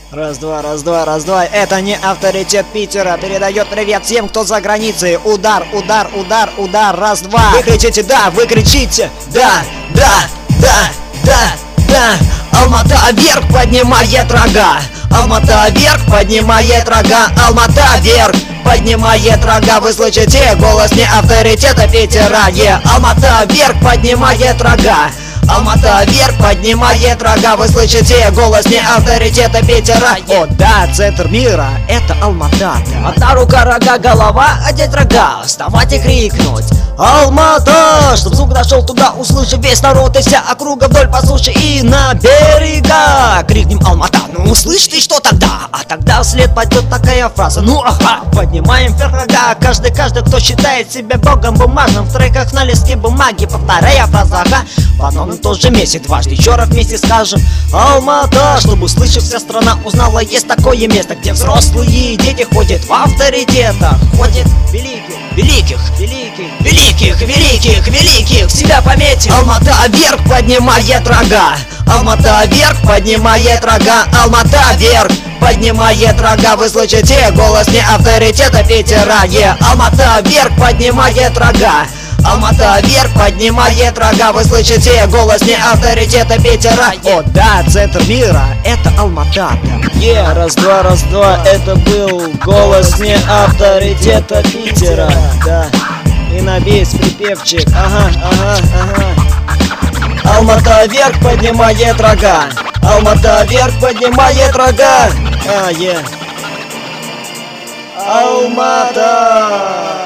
Раз, два, раз, два, раз, два. Это не авторитет Питера. Передает привет всем, кто за границей. Удар, удар, удар, удар. Раз, два. Вы кричите да, вы кричите да, да, да, да, да. Алмата вверх поднимает рога. Алмата вверх поднимает рога. Алмата вверх поднимает рога. Вы слышите голос не авторитета Питера. Алмата вверх поднимает рога. Алмата вверх поднимает рога. Вы слышите голос не авторитета Питера. О да, центр мира, это Алмата. Одна рука, рога, голова, одеть рога. Вставать и крикнуть Алмата, чтоб звук дошел туда, услышит весь народ и вся округа вдоль по суше и на берега. Крикнем Алмата, ну услышь ты что тогда? А тогда вслед пойдет такая фраза, ну ага. Поднимаем вверх рога, каждый, кто считает себя богом бумажным. В треках на листке бумаги, повторяя фраза ага. В одном и том же месте дважды еще раз вместе скажем Алмата, чтобы услышав вся страна узнала, есть такое место, где взрослые дети ходят в авторитетах. Ходят великих, великих, великих, великих, великих, великих. Себя пометим. Алмата вверх поднимает рога. Алмата вверх поднимает рога. Алмата вверх поднимает рога. Вы слышите голос не авторитета Питера. Алмата вверх поднимает рога. Алмата вверх поднимает рога. Вы слышите голос не авторитета Питера. О да, центр мира, это Алмата. Раз, два, это был голос не авторитета Питера. Да, и на бис припевчик. Ага, ага, ага. Алмата вверх поднимает рога. Алмата вверх поднимает рога. Алмата.